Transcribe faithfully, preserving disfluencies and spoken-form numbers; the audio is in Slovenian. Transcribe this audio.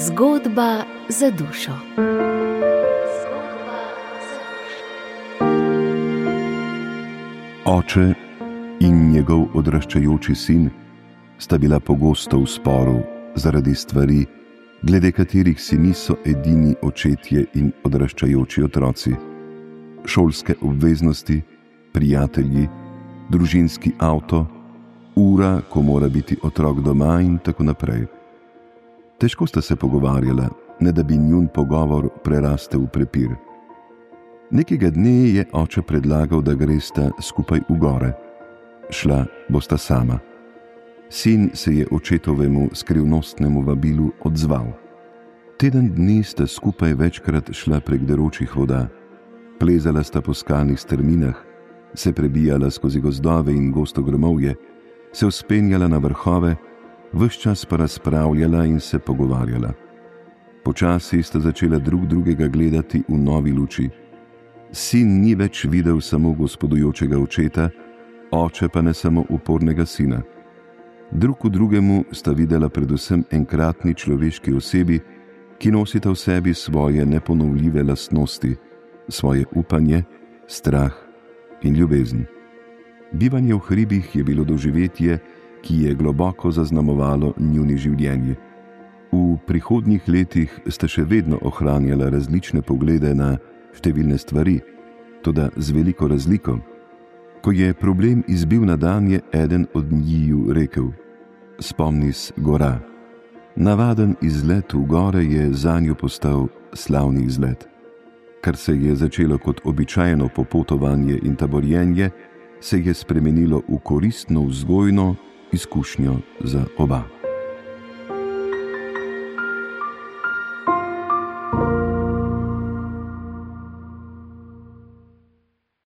Zgodba za dušo. Oče in njegov odraščajoči sin sta bila pogosto v sporu zaradi stvari, glede katerih si niso edini očetje in odraščajoči otroci. Šolske obveznosti, prijatelji, družinski avto, ura, ko mora biti otrok doma in tako naprej. Težko sta se pogovarjala, ne da bi njun pogovor prerastel v prepir. Nekega dne je oče predlagal, da gresta skupaj v gore. Šla bosta sama. Sin se je očetovemu skrivnostnemu vabilu odzval. Teden dni sta skupaj večkrat šla prek deročih voda. Plezala sta po skalnih strminah, se prebijala skozi gozdove in gosto grmovje, se vzpenjala na vrhove, ves čas pa razpravljala in se pogovarjala. Počasi sta začela drug drugega gledati v novi luči. Sin ni več videl samo gospodujočega očeta, oče pa ne samo upornega sina. Drug v drugemu sta videla predvsem enkratni človeški osebi, ki nosita v sebi svoje neponovljive lastnosti, svoje upanje, strah in ljubezen. Bivanje v hribih je bilo doživetje, ki je globoko zaznamovalo njuni življenje. V prihodnjih letih sta še vedno ohranjala različne poglede na številne stvari, toda z veliko razliko. Ko je problem izbil na dan, je eden od njiju rekel: spomni s gora. Navaden izlet v gore je zanjo postal slavni izlet. Kar se je začelo kot običajno popotovanje in taborjenje, se je spremenilo v koristno vzgojno izkušnjo za oba.